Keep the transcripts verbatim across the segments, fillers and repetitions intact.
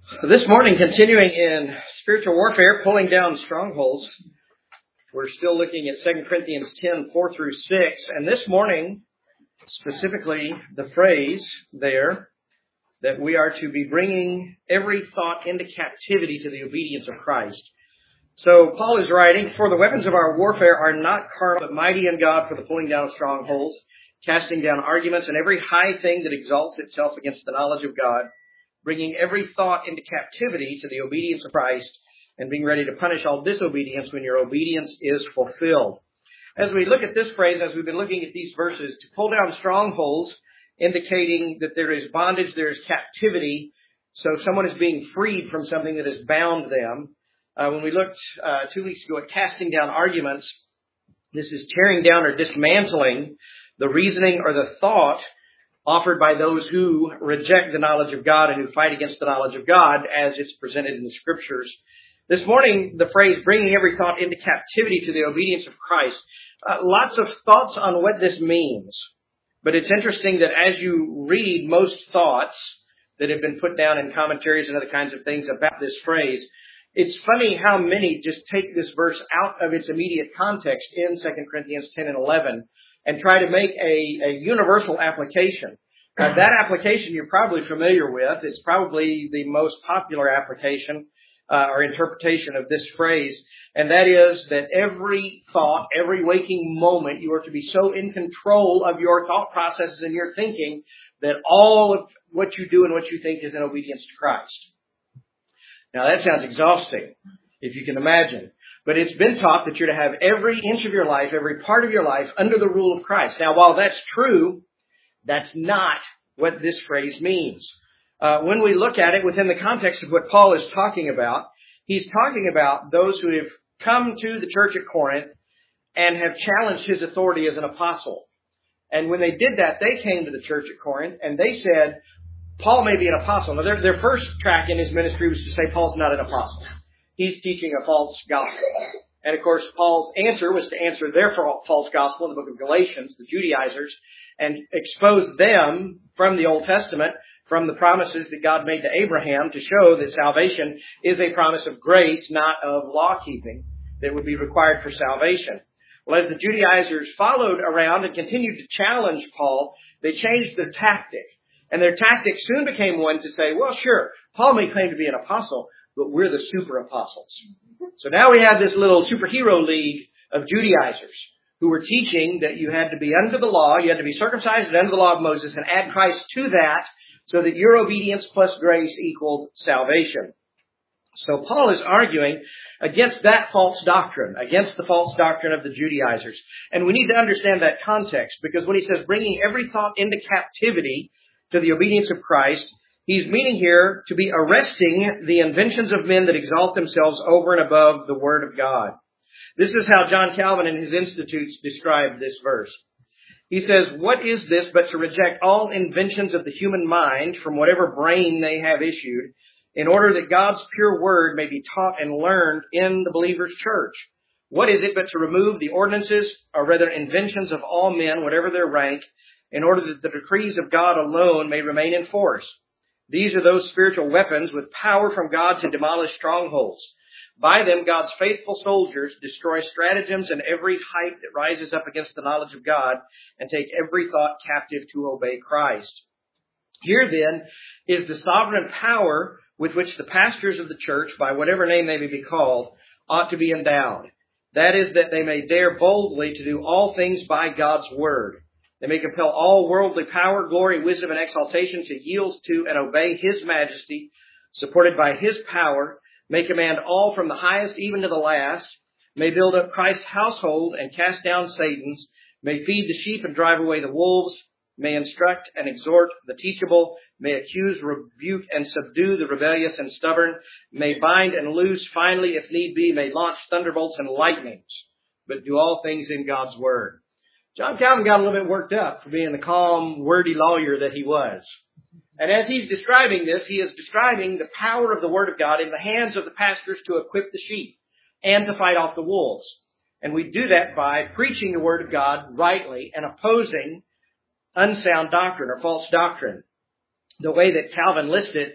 This morning, continuing in spiritual warfare, pulling down strongholds, we're still looking at Second Corinthians ten, four through six. And this morning, specifically the phrase there that we are to be bringing every thought into captivity to the obedience of Christ. So Paul is writing, "For the weapons of our warfare are not carnal, but mighty in God for the pulling down of strongholds, casting down arguments and every high thing that exalts itself against the knowledge of God, bringing every thought into captivity to the obedience of Christ, and being ready to punish all disobedience when your obedience is fulfilled." As we look at this phrase, as we've been looking at these verses, to pull down strongholds, indicating that there is bondage, there is captivity, so someone is being freed from something that has bound them. Uh, when we looked uh, two weeks ago at casting down arguments, this is tearing down or dismantling the reasoning or the thought offered by those who reject the knowledge of God and who fight against the knowledge of God as it's presented in the Scriptures. This morning, the phrase, bringing every thought into captivity to the obedience of Christ. Uh, lots of thoughts on what this means. But it's interesting that as you read most thoughts that have been put down in commentaries and other kinds of things about this phrase, it's funny how many just take this verse out of its immediate context in Second Corinthians ten and eleven and try to make a, a universal application. Uh, that application you're probably familiar with. It's probably the most popular application uh, or interpretation of this phrase. And that is that every thought, every waking moment, you are to be so in control of your thought processes and your thinking that all of what you do and what you think is in obedience to Christ. Now that sounds exhausting, if you can imagine. But it's been taught that you're to have every inch of your life, every part of your life under the rule of Christ. Now, while that's true, that's not what this phrase means. Uh, when we look at it within the context of what Paul is talking about, he's talking about those who have come to the church at Corinth and have challenged his authority as an apostle. And when they did that, they came to the church at Corinth and they said, Paul may be an apostle. Now, their, their first track in his ministry was to say Paul's not an apostle. He's teaching a false gospel. And of course, Paul's answer was to answer their false gospel in the book of Galatians, the Judaizers, and expose them from the Old Testament, from the promises that God made to Abraham to show that salvation is a promise of grace, not of law keeping, that would be required for salvation. Well, as the Judaizers followed around and continued to challenge Paul, they changed their tactic. And their tactic soon became one to say, well, sure, Paul may claim to be an apostle, but we're the super apostles. So now we have this little superhero league of Judaizers who were teaching that you had to be under the law, you had to be circumcised under the law of Moses and add Christ to that so that your obedience plus grace equaled salvation. So Paul is arguing against that false doctrine, against the false doctrine of the Judaizers. And we need to understand that context, because when he says bringing every thought into captivity to the obedience of Christ, he's meaning here to be arresting the inventions of men that exalt themselves over and above the Word of God. This is how John Calvin in his Institutes described this verse. He says, "What is this but to reject all inventions of the human mind from whatever brain they have issued, in order that God's pure Word may be taught and learned in the believer's church? What is it but to remove the ordinances, or rather inventions of all men, whatever their rank, in order that the decrees of God alone may remain in force? These are those spiritual weapons with power from God to demolish strongholds. By them, God's faithful soldiers destroy stratagems and every height that rises up against the knowledge of God, and take every thought captive to obey Christ." Here then is the sovereign power with which the pastors of the church, by whatever name they may be called, ought to be endowed. That is, that they may dare boldly to do all things by God's word. They may compel all worldly power, glory, wisdom, and exaltation to yield to and obey His majesty, supported by His power, may command all from the highest even to the last, may build up Christ's household and cast down Satan's, may feed the sheep and drive away the wolves, may instruct and exhort the teachable, may accuse, rebuke, and subdue the rebellious and stubborn, may bind and loose finally if need be, may launch thunderbolts and lightnings, but do all things in God's word. John Calvin got a little bit worked up for being the calm, wordy lawyer that he was. And as he's describing this, he is describing the power of the Word of God in the hands of the pastors to equip the sheep and to fight off the wolves. And we do that by preaching the Word of God rightly and opposing unsound doctrine or false doctrine. The way that Calvin lists it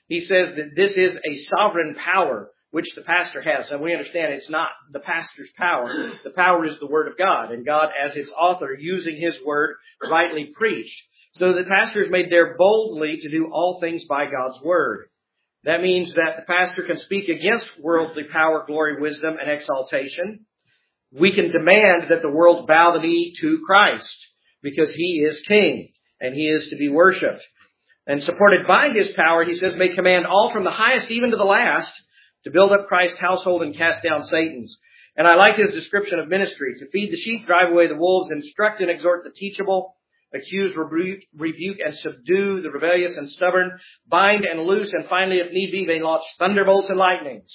He says that this is a sovereign power which the pastor has. And we understand it's not the pastor's power. The power is the Word of God, and God as His author using His Word rightly preached. So the pastor is made there boldly to do all things by God's Word. That means that the pastor can speak against worldly power, glory, wisdom, and exaltation. We can demand that the world bow the knee to Christ because He is King and He is to be worshipped. And supported by His power, He says, may command all from the highest even to the last to build up Christ's household and cast down Satan's. And I like His description of ministry: to feed the sheep, drive away the wolves, instruct and exhort the teachable, accuse, rebuke, rebuke and subdue the rebellious and stubborn, bind and loose, and finally, if need be, may launch thunderbolts and lightnings.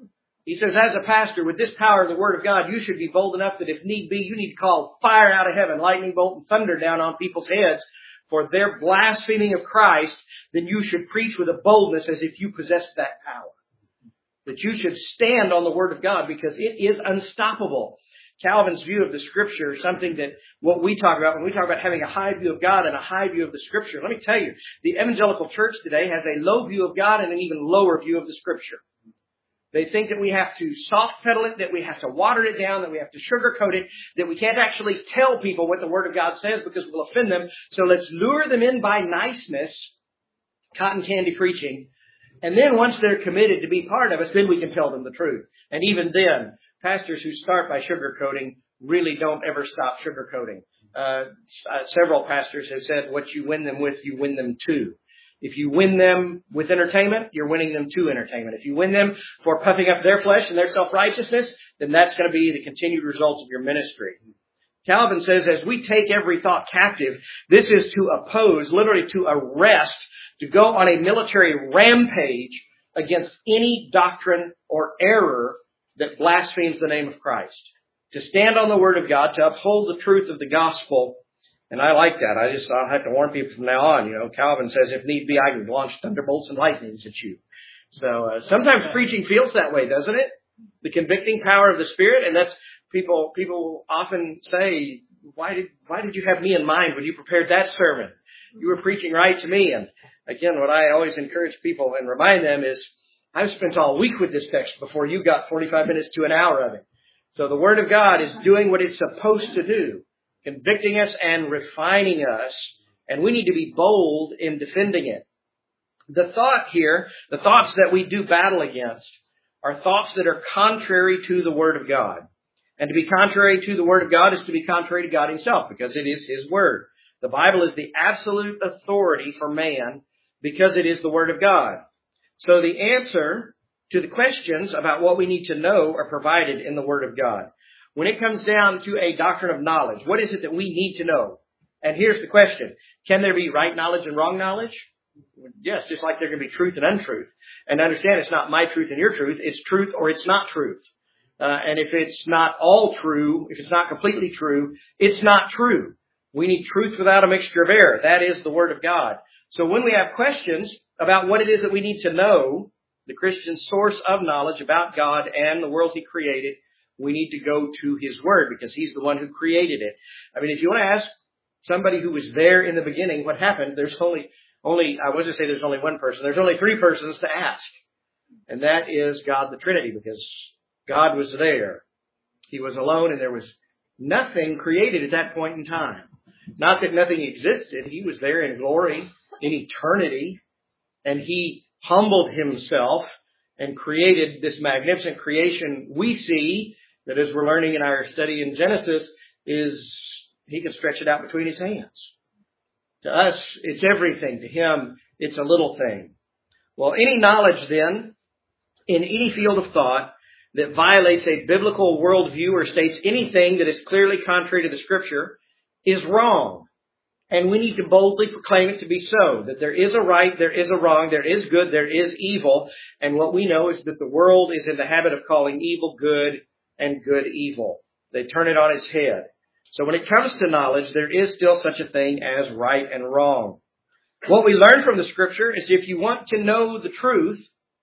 He says, as a pastor, with this power of the Word of God, you should be bold enough that if need be, you need to call fire out of heaven, lightning bolt and thunder down on people's heads for their blaspheming of Christ. Then you should preach with a boldness as if you possessed that power. That you should stand on the Word of God because it is unstoppable. Calvin's view of the Scripture, something that what we talk about when we talk about having a high view of God and a high view of the Scripture. Let me tell you, the evangelical church today has a low view of God and an even lower view of the Scripture. They think that we have to soft pedal it, that we have to water it down, that we have to sugarcoat it, that we can't actually tell people what the Word of God says because we'll offend them. So let's lure them in by niceness, cotton candy preaching. And then once they're committed to be part of us, then we can tell them the truth. And even then, pastors who start by sugarcoating really don't ever stop sugarcoating. Uh, several pastors have said what you win them with, you win them to. If you win them with entertainment, you're winning them to entertainment. If you win them for puffing up their flesh and their self-righteousness, then that's going to be the continued results of your ministry. Calvin says, as we take every thought captive, this is to oppose, literally to arrest, to go on a military rampage against any doctrine or error that blasphemes the name of Christ. To stand on the Word of God, to uphold the truth of the gospel. And I like that. I just, I'll have to warn people from now on. You know, Calvin says, if need be, I can launch thunderbolts and lightnings at you. So uh, sometimes preaching feels that way, doesn't it? The convicting power of the Spirit. And that's, people, people often say, why did, why did you have me in mind when you prepared that sermon? You were preaching right to me. And again, what I always encourage people and remind them is, I've spent all week with this text before you got forty-five minutes to an hour of it. So the Word of God is doing what it's supposed to do, convicting us and refining us, and we need to be bold in defending it. The thought here, the thoughts that we do battle against, are thoughts that are contrary to the Word of God. And to be contrary to the Word of God is to be contrary to God Himself, because it is His Word. The Bible is the absolute authority for man because it is the Word of God. So the answer to the questions about what we need to know are provided in the Word of God. When it comes down to a doctrine of knowledge, what is it that we need to know? And here's the question. Can there be right knowledge and wrong knowledge? Yes, just like there can be truth and untruth. And understand, it's not my truth and your truth. It's truth or it's not truth. Uh, and if it's not all true, if it's not completely true, it's not true. We need truth without a mixture of error. That is the Word of God. So when we have questions about what it is that we need to know, the Christian source of knowledge about God and the world He created, we need to go to His Word because He's the one who created it. I mean, if you want to ask somebody who was there in the beginning what happened, there's only, only, I was going to say there's only one person. There's only three persons to ask. And that is God the Trinity, because God was there. He was alone and there was nothing created at that point in time. Not that nothing existed. He was there in glory, in eternity, and He humbled Himself and created this magnificent creation we see that, as we're learning in our study in Genesis, is He can stretch it out between His hands. To us, it's everything. To Him, it's a little thing. Well, any knowledge then, in any field of thought, that violates a biblical worldview or states anything that is clearly contrary to the Scripture is wrong. And we need to boldly proclaim it to be so, that there is a right, there is a wrong, there is good, there is evil. And what we know is that the world is in the habit of calling evil good and good evil. They turn it on its head. So when it comes to knowledge, there is still such a thing as right and wrong. What we learn from the Scripture is if you want to know the truth,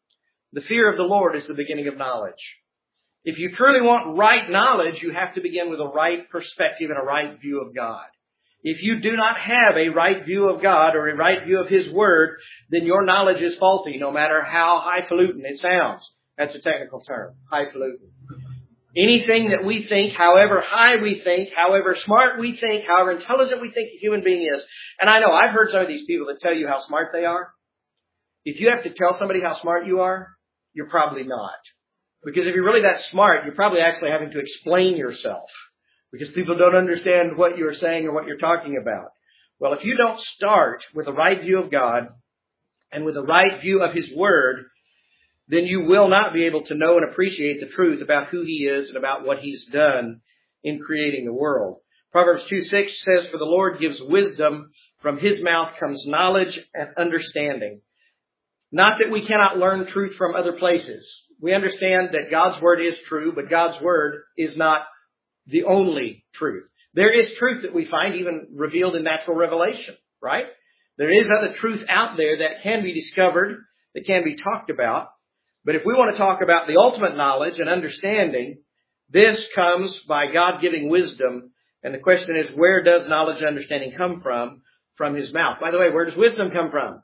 the fear of the Lord is the beginning of knowledge. If you truly want right knowledge, you have to begin with a right perspective and a right view of God. If you do not have a right view of God or a right view of His Word, then your knowledge is faulty, no matter how highfalutin it sounds. That's a technical term, highfalutin. Anything that we think, however high we think, however smart we think, however intelligent we think a human being is. And I know, I've heard some of these people that tell you how smart they are. If you have to tell somebody how smart you are, you're probably not. Because if you're really that smart, you're probably actually having to explain yourself. Because people don't understand what you're saying or what you're talking about. Well, if you don't start with a right view of God and with a right view of His Word, then you will not be able to know and appreciate the truth about who He is and about what He's done in creating the world. Proverbs two six says, "For the Lord gives wisdom, from His mouth comes knowledge and understanding." Not that we cannot learn truth from other places. We understand that God's Word is true, but God's Word is not the only truth. There is truth that we find even revealed in natural revelation, right? There is other truth out there that can be discovered, that can be talked about. But if we want to talk about the ultimate knowledge and understanding, this comes by God giving wisdom. And the question is, where does knowledge and understanding come from? From His mouth. By the way, where does wisdom come from?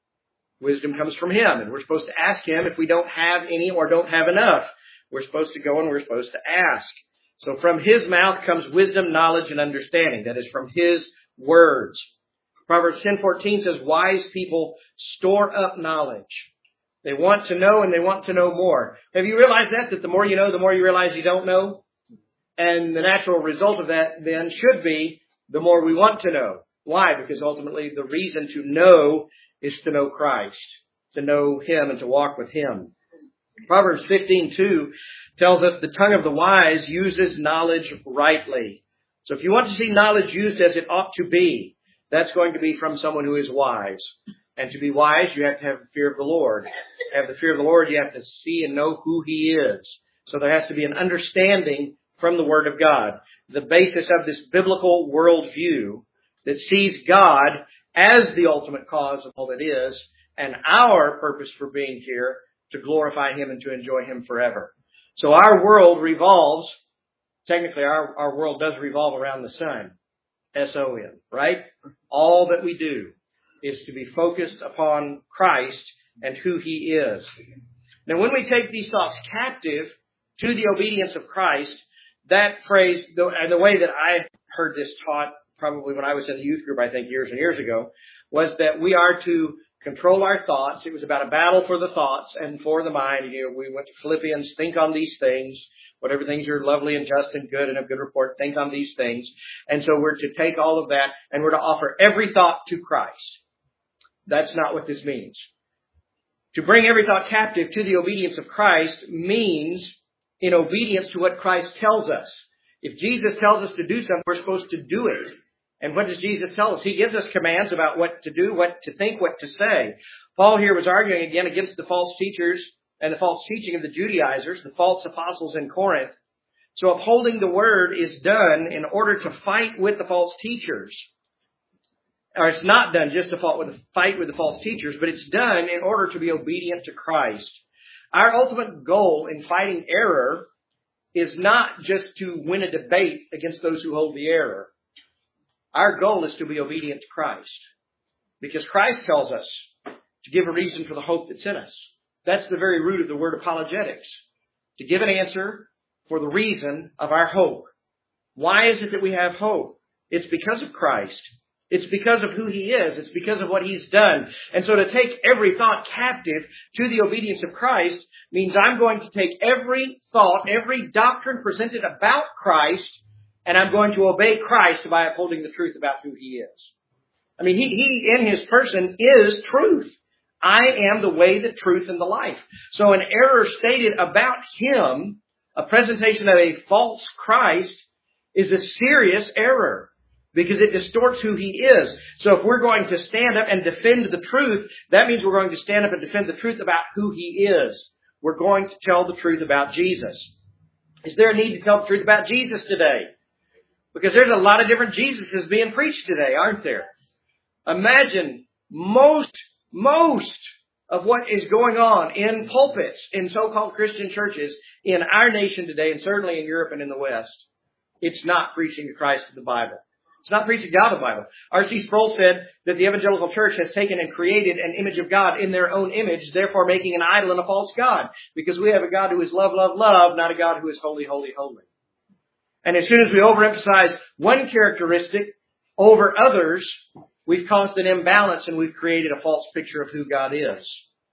Wisdom comes from Him. And we're supposed to ask Him if we don't have any or don't have enough. We're supposed to go and we're supposed to ask. So from His mouth comes wisdom, knowledge, and understanding. That is from His words. Proverbs ten fourteen says, "Wise people store up knowledge." They want to know and they want to know more. Have you realized that? That the more you know, the more you realize you don't know? And the natural result of that then should be the more we want to know. Why? Because ultimately the reason to know is to know Christ, to know Him and to walk with Him. Proverbs fifteen two tells us the tongue of the wise uses knowledge rightly. So if you want to see knowledge used as it ought to be, that's going to be from someone who is wise. And to be wise, you have to have the fear of the Lord. To have the fear of the Lord, you have to see and know who He is. So there has to be an understanding from the Word of God. The basis of this biblical worldview that sees God as the ultimate cause of all that is, and our purpose for being here to glorify Him and to enjoy Him forever. So our world revolves, technically our, our world does revolve around the sun. S O N, right? All that we do is to be focused upon Christ and who He is. Now, when we take these thoughts captive to the obedience of Christ, that phrase, and the way that I heard this taught probably when I was in the youth group, I think years and years ago, was that we are to control our thoughts. It was about a battle for the thoughts and for the mind. You know, we went to Philippians, think on these things. Whatever things are lovely and just and good and of good report, think on these things. And so we're to take all of that and we're to offer every thought to Christ. That's not what this means. To bring every thought captive to the obedience of Christ means in obedience to what Christ tells us. If Jesus tells us to do something, we're supposed to do it. And what does Jesus tell us? He gives us commands about what to do, what to think, what to say. Paul here was arguing again against the false teachers and the false teaching of the Judaizers, the false apostles in Corinth. So upholding the Word is done in order to fight with the false teachers. Or it's not done just to fight with the false teachers, but it's done in order to be obedient to Christ. Our ultimate goal in fighting error is not just to win a debate against those who hold the error. Our goal is to be obedient to Christ. Because Christ tells us to give a reason for the hope that's in us. That's the very root of the word apologetics. To give an answer for the reason of our hope. Why is it that we have hope? It's because of Christ. It's because of who He is. It's because of what He's done. And so to take every thought captive to the obedience of Christ means I'm going to take every thought, every doctrine presented about Christ, and I'm going to obey Christ by upholding the truth about who He is. I mean, He, he in His person is truth. I am the way, the truth, and the life. So an error stated about Him, a presentation of a false Christ, is a serious error. Because it distorts who He is. So if we're going to stand up and defend the truth, that means we're going to stand up and defend the truth about who He is. We're going to tell the truth about Jesus. Is there a need to tell the truth about Jesus today? Because there's a lot of different Jesuses being preached today, aren't there? Imagine most, most of what is going on in pulpits, in so-called Christian churches, in our nation today, and certainly in Europe and in the West. It's not preaching the Christ of the Bible. It's not preaching God, the Bible. R C Sproul said that the evangelical church has taken and created an image of God in their own image, therefore making an idol and a false God. Because we have a God who is love, love, love, not a God who is holy, holy, holy. And as soon as we overemphasize one characteristic over others, we've caused an imbalance and we've created a false picture of who God is.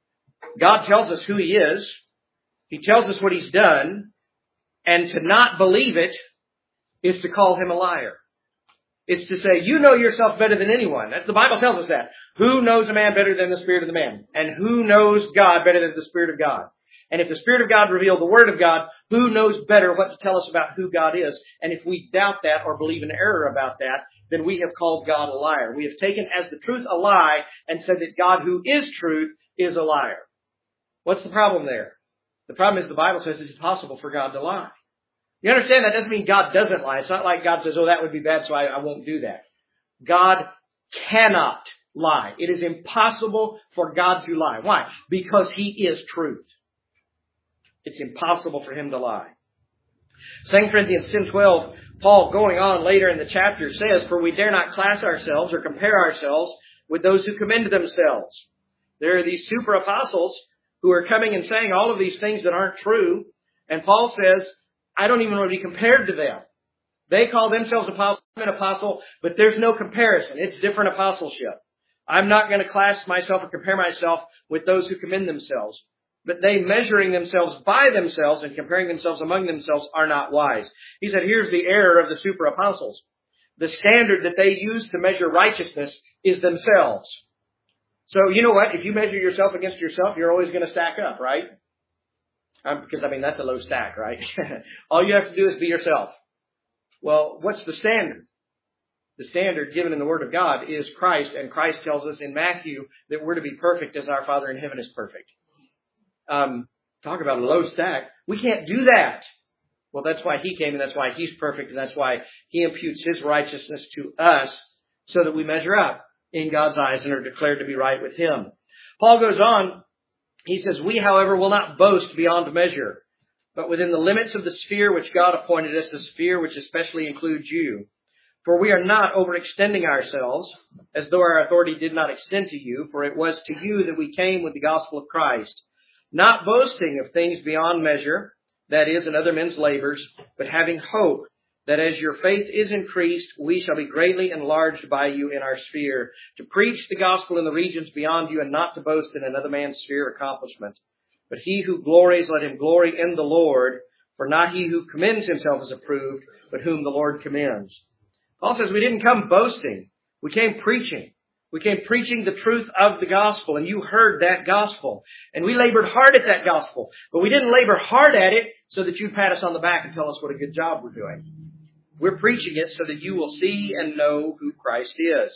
God tells us who He is. He tells us what He's done. And to not believe it is to call Him a liar. It's to say, you know yourself better than anyone. The Bible tells us that. Who knows a man better than the Spirit of the man? And who knows God better than the Spirit of God? And if the Spirit of God revealed the Word of God, who knows better what to tell us about who God is? And if we doubt that or believe in error about that, then we have called God a liar. We have taken as the truth a lie and said that God, who is truth, is a liar. What's the problem there? The problem is the Bible says it's impossible for God to lie. You understand that doesn't mean God doesn't lie. It's not like God says, oh, that would be bad, so I, I won't do that. God cannot lie. It is impossible for God to lie. Why? Because He is truth. It's impossible for Him to lie. Second Corinthians ten twelve, Paul, going on later in the chapter, says, for we dare not class ourselves or compare ourselves with those who commend themselves. There are these super apostles who are coming and saying all of these things that aren't true. And Paul says, I don't even want to be compared to them. They call themselves apostles, I'm an apostle, but there's no comparison. It's different apostleship. I'm not going to class myself or compare myself with those who commend themselves. But they, measuring themselves by themselves and comparing themselves among themselves, are not wise. He said, here's the error of the super apostles. The standard that they use to measure righteousness is themselves. So you know what? If you measure yourself against yourself, you're always going to stack up, right? Um, because, I mean, that's a low stack, right? All you have to do is be yourself. Well, what's the standard? The standard given in the Word of God is Christ, and Christ tells us in Matthew that we're to be perfect as our Father in heaven is perfect. Um, talk about a low stack. We can't do that. Well, that's why He came, and that's why He's perfect, and that's why He imputes His righteousness to us so that we measure up in God's eyes and are declared to be right with Him. Paul goes on. He says, we, however, will not boast beyond measure, but within the limits of the sphere which God appointed us, the sphere which especially includes you. For we are not overextending ourselves, as though our authority did not extend to you, for it was to you that we came with the gospel of Christ, not boasting of things beyond measure, that is, in other men's labors, but having hope that as your faith is increased, we shall be greatly enlarged by you in our sphere, to preach the gospel in the regions beyond you and not to boast in another man's sphere of accomplishment. But he who glories, let him glory in the Lord, for not he who commends himself is approved, but whom the Lord commends. Paul says we didn't come boasting. We came preaching. We came preaching the truth of the gospel, and you heard that gospel. And we labored hard at that gospel, but we didn't labor hard at it so that you'd pat us on the back and tell us what a good job we're doing. We're preaching it so that you will see and know who Christ is.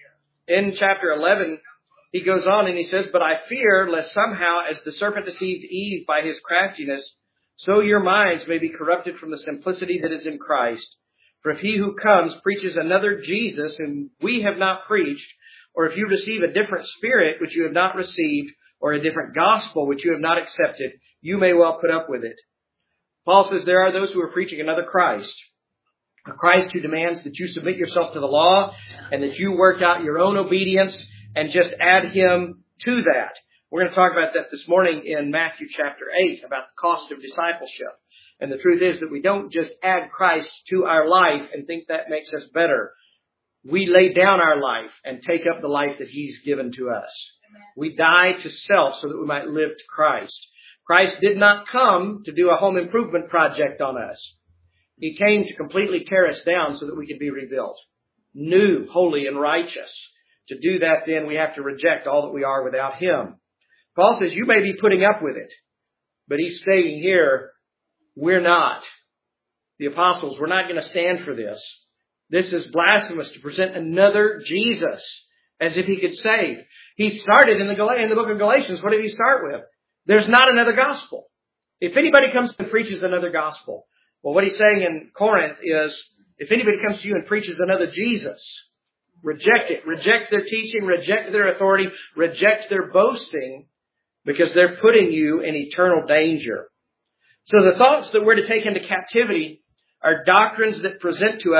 In chapter eleven, he goes on and he says, but I fear lest somehow as the serpent deceived Eve by his craftiness, so your minds may be corrupted from the simplicity that is in Christ. For if he who comes preaches another Jesus whom we have not preached, or if you receive a different spirit which you have not received, or a different gospel which you have not accepted, you may well put up with it. Paul says there are those who are preaching another Christ. A Christ who demands that you submit yourself to the law and that you work out your own obedience and just add Him to that. We're going to talk about that this morning in Matthew chapter eight, about the cost of discipleship. And the truth is that we don't just add Christ to our life and think that makes us better. We lay down our life and take up the life that He's given to us. We die to self so that we might live to Christ. Christ did not come to do a home improvement project on us. He came to completely tear us down so that we could be rebuilt. New, holy, and righteous. To do that, then, we have to reject all that we are without Him. Paul says, you may be putting up with it. But he's stating here, we're not. The apostles, we're not going to stand for this. This is blasphemous to present another Jesus as if He could save. He started in the, Gal- in the book of Galatians. What did he start with? There's not another gospel. If anybody comes and preaches another gospel, well, what he's saying in Corinth is, if anybody comes to you and preaches another Jesus, reject it. Reject their teaching, reject their authority, reject their boasting, because they're putting you in eternal danger. So the thoughts that we're to take into captivity are doctrines that present to us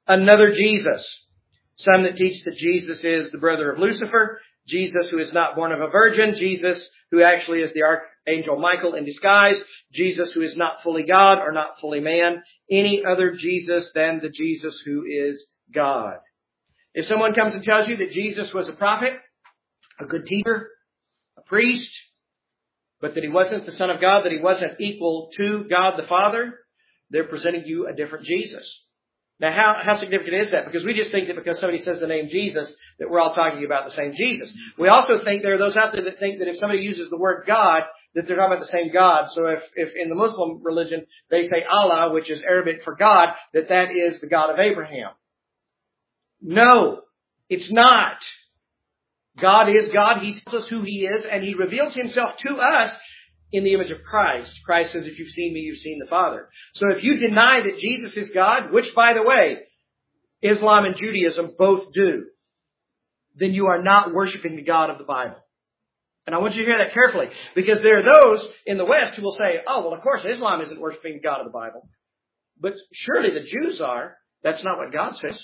another Jesus. Some that teach that Jesus is the brother of Lucifer, Jesus who is not born of a virgin, Jesus who actually is the archangel Michael in disguise, Jesus who is not fully God or not fully man, any other Jesus than the Jesus who is God. If someone comes and tells you that Jesus was a prophet, a good teacher, a priest, but that he wasn't the Son of God, that he wasn't equal to God the Father, they're presenting you a different Jesus. Now, how, how significant is that? Because we just think that because somebody says the name Jesus, that we're all talking about the same Jesus. We also think there are those out there that think that if somebody uses the word God, that they're talking about the same God. So if, if in the Muslim religion they say Allah, which is Arabic for God, that that is the God of Abraham. No, it's not. God is God. He tells us who He is, and He reveals Himself to us in the image of Christ. Christ says, if you've seen me, you've seen the Father. So if you deny that Jesus is God, which, by the way, Islam and Judaism both do, then you are not worshiping the God of the Bible. And I want you to hear that carefully, because there are those in the West who will say, oh, well, of course, Islam isn't worshiping the God of the Bible. But surely the Jews are. That's not what God says.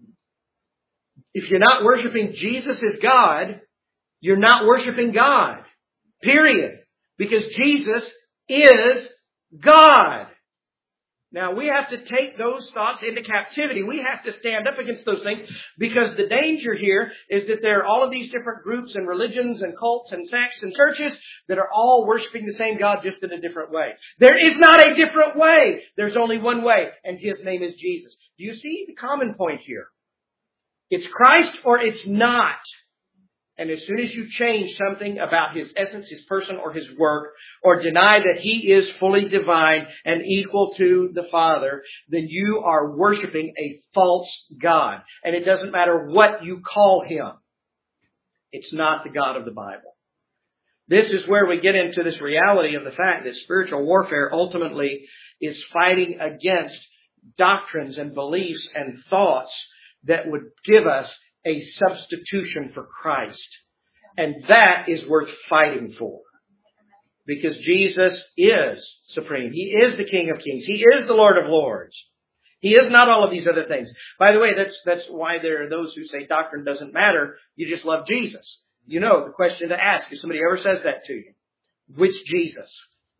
If you're not worshiping Jesus as God, you're not worshiping God. Period. Because Jesus is God. Now, we have to take those thoughts into captivity. We have to stand up against those things, because the danger here is that there are all of these different groups and religions and cults and sects and churches that are all worshiping the same God, just in a different way. There is not a different way. There's only one way, and His name is Jesus. Do you see the common point here? It's Christ or it's not. And as soon as you change something about His essence, His person, or His work, or deny that He is fully divine and equal to the Father, then you are worshiping a false God. And it doesn't matter what you call Him. It's not the God of the Bible. This is where we get into this reality of the fact that spiritual warfare ultimately is fighting against doctrines and beliefs and thoughts that would give us a substitution for Christ. And that is worth fighting for. Because Jesus is supreme. He is the King of Kings. He is the Lord of Lords. He is not all of these other things. By the way, that's, that's why there are those who say doctrine doesn't matter. You just love Jesus. You know the question to ask if somebody ever says that to you. Which Jesus?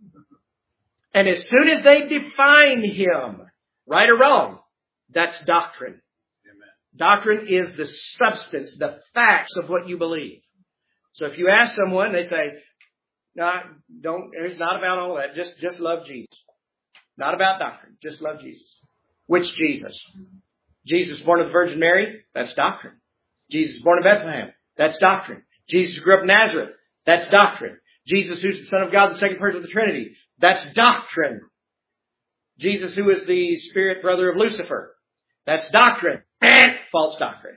And as soon as they define Him, right or wrong, that's doctrine. Doctrine is the substance, the facts of what you believe. So if you ask someone, they say, no, don't, it's not about all that. Just, just love Jesus. Not about doctrine. Just love Jesus. Which Jesus? Jesus born of the Virgin Mary? That's doctrine. Jesus born of Bethlehem? That's doctrine. Jesus grew up in Nazareth? That's doctrine. Jesus who's the Son of God, the second person of the Trinity? That's doctrine. Jesus who is the spirit brother of Lucifer? That's doctrine. False doctrine.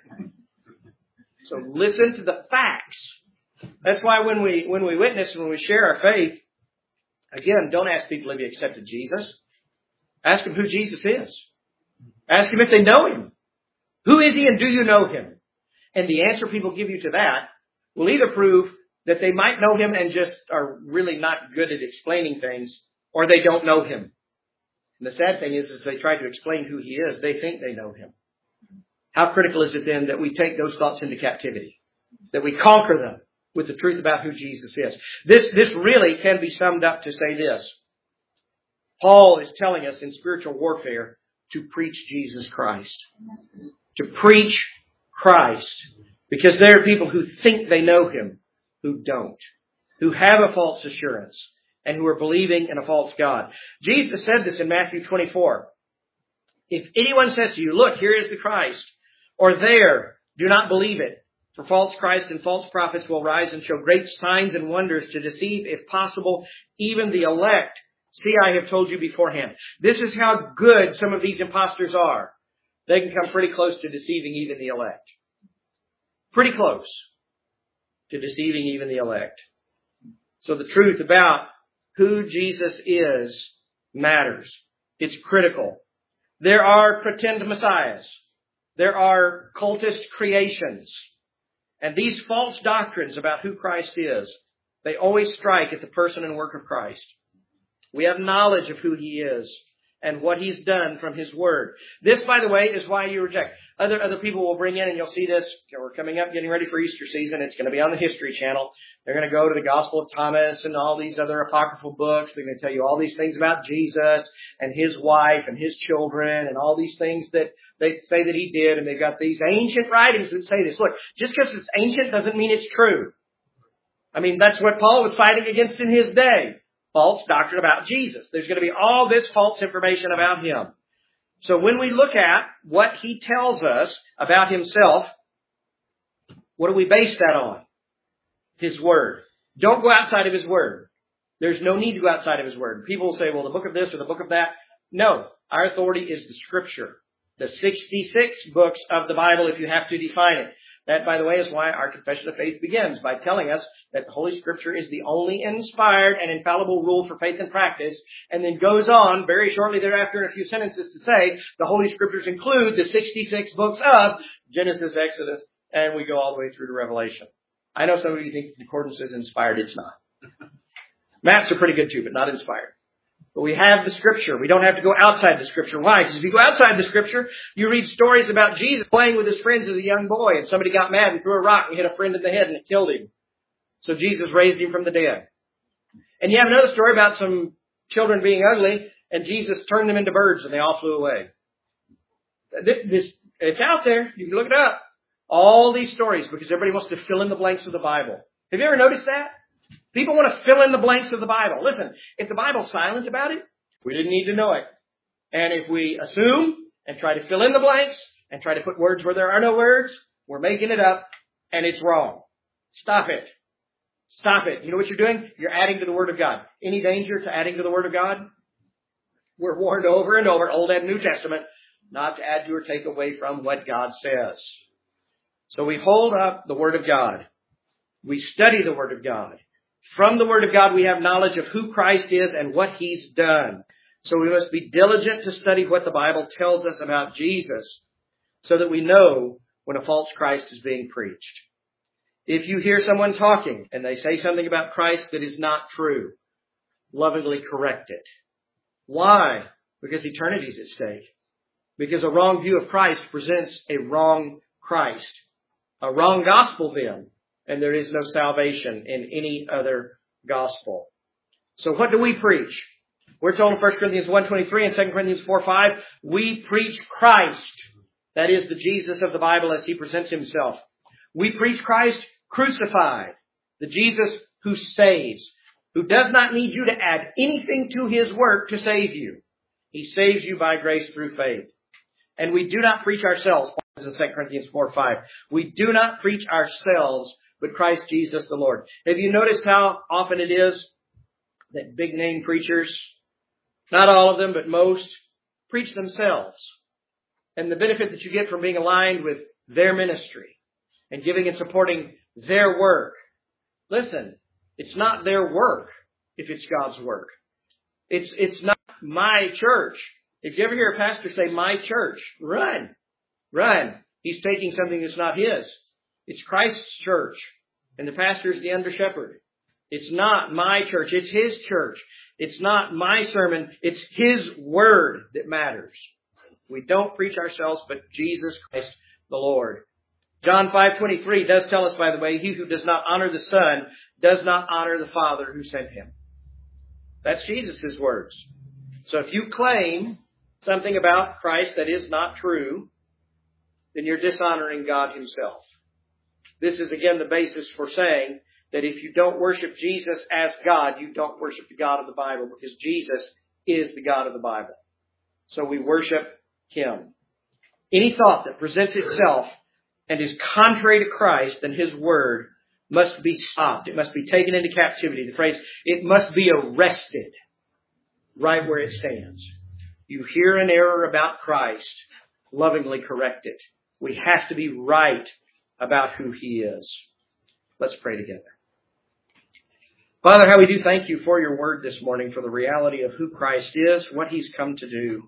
So listen to the facts. That's why when we when we witness, when we share our faith, again, don't ask people if you accepted Jesus. Ask them who Jesus is. Ask them if they know Him. Who is He and do you know Him? And the answer people give you to that will either prove that they might know Him and just are really not good at explaining things, or they don't know Him. And the sad thing is, as they try to explain who He is, they think they know Him. How critical is it then that we take those thoughts into captivity? That we conquer them with the truth about who Jesus is? This, this really can be summed up to say this. Paul is telling us in spiritual warfare to preach Jesus Christ. To preach Christ. Because there are people who think they know Him, who don't. Who have a false assurance, and who are believing in a false God. Jesus said this in Matthew twenty-four. If anyone says to you, look, here is the Christ, or there, do not believe it. For false Christ and false prophets will rise and show great signs and wonders to deceive, if possible, even the elect. See, I have told you beforehand. This is how good some of these imposters are. They can come pretty close to deceiving even the elect. Pretty close to deceiving even the elect. So the truth about who Jesus is matters. It's critical. There are pretend messiahs. There are cultist creations. And these false doctrines about who Christ is, they always strike at the person and work of Christ. We have knowledge of who He is. and what He's done from His Word. This, by the way, is why you reject. Other other people will bring in, and you'll see this. We're coming up, getting ready for Easter season. It's going to be on the History Channel. They're going to go to the Gospel of Thomas and all these other apocryphal books. They're going to tell you all these things about Jesus and His wife and His children and all these things that they say that He did. And they've got these ancient writings that say this. Look, just because it's ancient doesn't mean it's true. I mean, that's what Paul was fighting against in his day. False doctrine about Jesus. There's going to be all this false information about Him. So when we look at what He tells us about Himself, what do we base that on? His Word. Don't go outside of His Word. There's no need to go outside of His Word. People will say, well, the book of this or the book of that. No. Our authority is the Scripture. The sixty-six books of the Bible, if you have to define it. That, by the way, is why our confession of faith begins by telling us that the Holy Scripture is the only inspired and infallible rule for faith and practice, and then goes on very shortly thereafter in a few sentences to say the Holy Scriptures include the sixty-six books of Genesis, Exodus, and we go all the way through to Revelation. I know some of you think concordance is inspired. It's not. Maps are pretty good too, but not inspired. But we have the Scripture. We don't have to go outside the Scripture. Why? Because if you go outside the Scripture, you read stories about Jesus playing with His friends as a young boy, and somebody got mad and threw a rock and hit a friend in the head and it killed him. So Jesus raised him from the dead. And you have another story about some children being ugly, and Jesus turned them into birds and they all flew away. This, this, it's out there. You can look it up. All these stories, because everybody wants to fill in the blanks of the Bible. Have you ever noticed that? People want to fill in the blanks of the Bible. Listen, if the Bible's silent about it, we didn't need to know it. And if we assume and try to fill in the blanks and try to put words where there are no words, we're making it up and it's wrong. Stop it. Stop it. You know what you're doing? You're adding to the Word of God. Any danger to adding to the Word of God? We're warned over and over, Old and New Testament, not to add to or take away from what God says. So we hold up the Word of God. We study the Word of God. From the Word of God, we have knowledge of who Christ is and what He's done. So we must be diligent to study what the Bible tells us about Jesus so that we know when a false Christ is being preached. If you hear someone talking and they say something about Christ that is not true, lovingly correct it. Why? Because eternity is at stake. Because a wrong view of Christ presents a wrong Christ. A wrong gospel then. And there is no salvation in any other gospel. So what do we preach? We're told in First Corinthians one twenty-three and Second Corinthians four five, we preach Christ. That is the Jesus of the Bible as He presents Himself. We preach Christ crucified. The Jesus who saves. Who does not need you to add anything to His work to save you. He saves you by grace through faith. And we do not preach ourselves. Paul says in Second Corinthians four five. We do not preach ourselves, but Christ Jesus the Lord. Have you noticed how often it is that big name preachers, not all of them, but most, preach themselves? And the benefit that you get from being aligned with their ministry and giving and supporting their work. Listen, it's not their work if it's God's work. It's, it's not my church. If you ever hear a pastor say, my church, run, run. He's taking something that's not his. It's Christ's church, and the pastor is the under shepherd. It's not my church. It's His church. It's not my sermon. It's His word that matters. We don't preach ourselves, but Jesus Christ the Lord. John five twenty-three does tell us, by the way, he who does not honor the Son does not honor the Father who sent Him. That's Jesus' words. So if you claim something about Christ that is not true, then you're dishonoring God Himself. This is again the basis for saying that if you don't worship Jesus as God, you don't worship the God of the Bible, because Jesus is the God of the Bible. So we worship Him. Any thought that presents itself and is contrary to Christ and His Word must be stopped. It must be taken into captivity. The phrase, it must be arrested right where it stands. You hear an error about Christ, lovingly correct it. We have to be right about who He is. Let's pray together. Father, how we do thank You for Your Word this morning, for the reality of who Christ is, what He's come to do.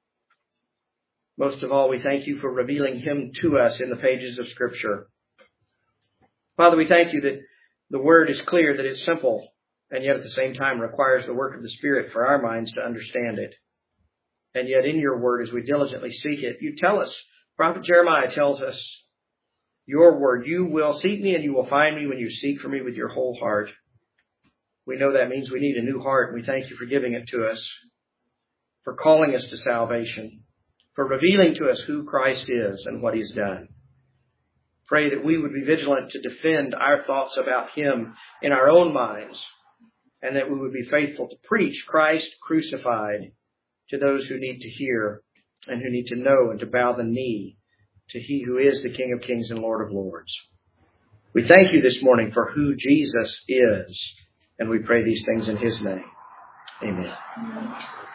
Most of all, we thank You for revealing Him to us in the pages of Scripture. Father, we thank You that the Word is clear, that it's simple, and yet at the same time requires the work of the Spirit for our minds to understand it. And yet in your word, as we diligently seek it, you tell us, Prophet Jeremiah tells us, your word, you will seek me and you will find me when you seek for me with your whole heart. We know that means we need a new heart. And we thank you for giving it to us, for calling us to salvation, for revealing to us who Christ is and what he's done. Pray that we would be vigilant to defend our thoughts about him in our own minds, and that we would be faithful to preach Christ crucified to those who need to hear and who need to know and to bow the knee to he who is the King of Kings and Lord of Lords. We thank you this morning for who Jesus is, and we pray these things in his name. Amen.